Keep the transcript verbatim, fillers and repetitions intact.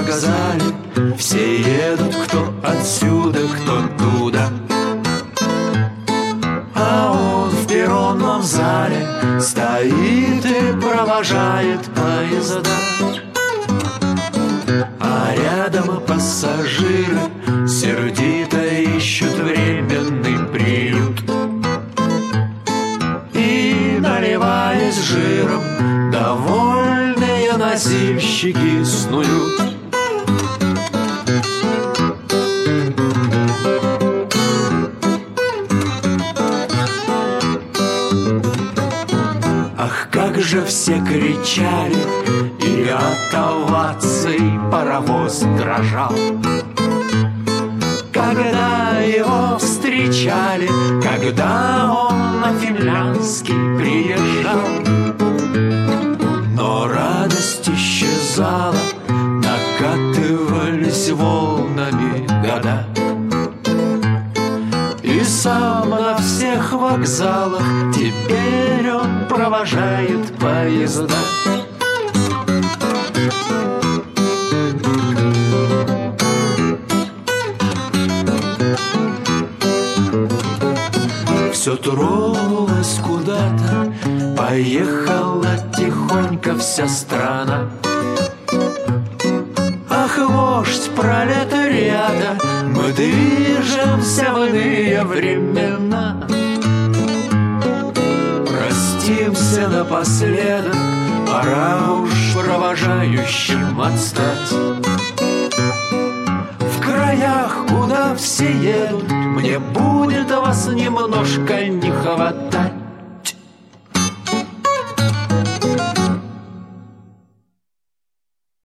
сказали, все едут, кто отсюда, кто туда. А он в перронном зале стоит и провожает поезда. А рядом пассажиры сердито ищут временный приют. И, наливаясь жиром, довольные носильщики снуют. Ах, как же все кричали, и от оваций паровоз дрожал, когда его встречали, когда он на Финляндский приезжал. Но радость исчезала, накатывались волнами года. И сам на всех вокзалах теперь он провожает поезда. Все тронулось куда-то, поехала тихонько вся страна. Ах, вождь пролетариата, мы движемся в иные времена. Простимся напоследок, пора уж провожающим отстать. В краях, куда все едут, мне будет вас немножко не хватать.